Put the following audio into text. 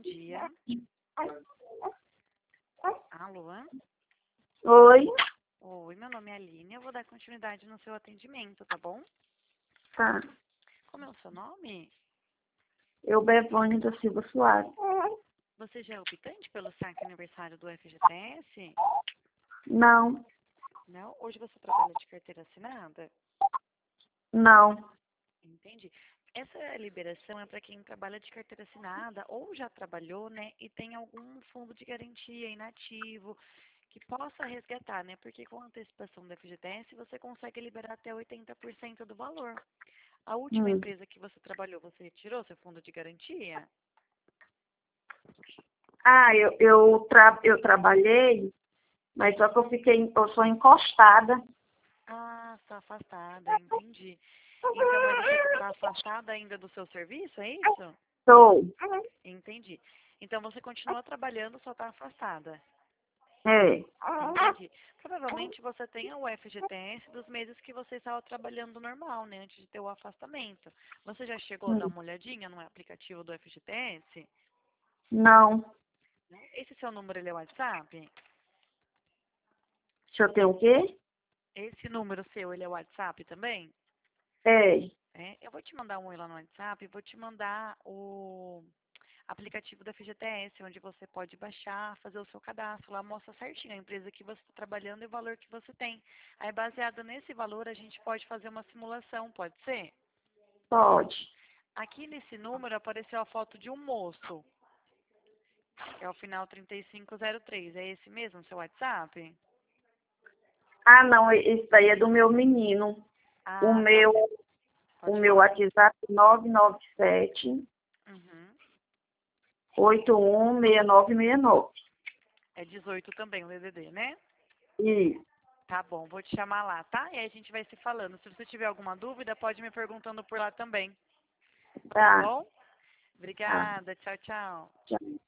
dia. Alô? Oi, Oi, meu nome é Aline. Eu vou dar continuidade no seu atendimento, tá bom? tá. Como é o seu nome? Eu, Bevânia da Silva Soares. Você já é optante pelo saque aniversário do FGTS? Não, Não? Hoje você trabalha de carteira assinada? não. Entendi. Essa liberação é para quem trabalha de carteira assinada ou já trabalhou, né, e tem algum fundo de garantia inativo que possa resgatar, né? Porque com a antecipação do FGTS você consegue liberar até 80% do valor. A última Hum. empresa que você trabalhou, você retirou seu fundo de garantia? Ah, eu trabalhei, mas só que eu sou encostada. Ah, está afastada, entendi. Então, mas você está afastada ainda do seu serviço, é isso? Sou. Entendi. Então você continua trabalhando, só está afastada. É. Entendi. Provavelmente você tem o FGTS dos meses que você estava trabalhando normal, né? Antes de ter o afastamento. Você já chegou a dar Hum. uma olhadinha no aplicativo do FGTS? Não. Não? Esse seu número ele é WhatsApp? Deixa eu ter o quê? Esse número seu ele é WhatsApp também? É. É, eu vou te mandar um oi lá no WhatsApp, vou te mandar o aplicativo da FGTS, onde você pode baixar, fazer o seu cadastro. Lá mostra certinho a empresa que você está trabalhando e o valor que você tem. Aí, baseado nesse valor, a gente pode fazer uma simulação, pode ser? Pode. Aqui nesse número apareceu a foto de um moço, que é o final 3503. É esse mesmo, seu WhatsApp? Ah, não, esse daí é do meu menino. O Ah, tá. meu, o Pode meu falar. WhatsApp é 997 Uhum. 816969. É 18 também, o DDD, né? Isso. Tá bom, vou te chamar lá, tá? E aí a gente vai se falando. Se você tiver alguma dúvida, pode me perguntando por lá também. Tá Tá, bom? tá. Obrigada. Tchau, tchau. Tchau.